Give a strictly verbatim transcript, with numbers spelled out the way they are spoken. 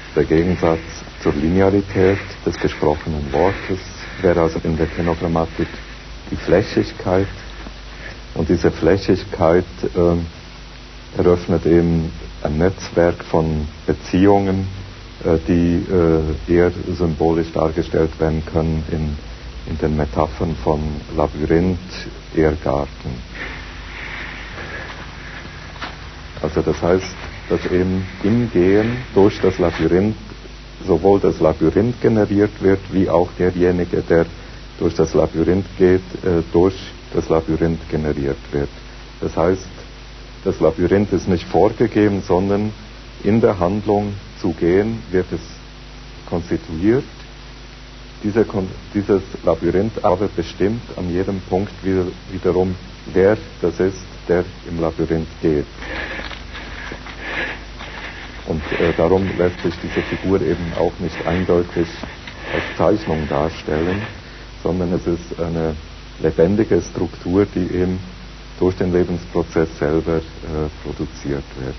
Der Gegensatz zur Linearität des gesprochenen Wortes wäre also in der Kenogrammatik die Flächigkeit. Und diese Flächigkeit äh, eröffnet eben ein Netzwerk von Beziehungen, äh, die äh, eher symbolisch dargestellt werden können in, in den Metaphern von Labyrinth, Irrgarten. Also das heißt, dass eben im Gehen durch das Labyrinth sowohl das Labyrinth generiert wird, wie auch derjenige, der durch das Labyrinth geht, äh, durch das Labyrinth generiert wird. Das heißt, das Labyrinth ist nicht vorgegeben, sondern in der Handlung zu gehen wird es konstituiert. Diese, dieses Labyrinth aber bestimmt an jedem Punkt wieder, wiederum, wer das ist, der im Labyrinth geht. Und äh, darum lässt sich diese Figur eben auch nicht eindeutig als Zeichnung darstellen, sondern es ist eine lebendige Struktur, die eben durch den Lebensprozess selber äh, produziert wird.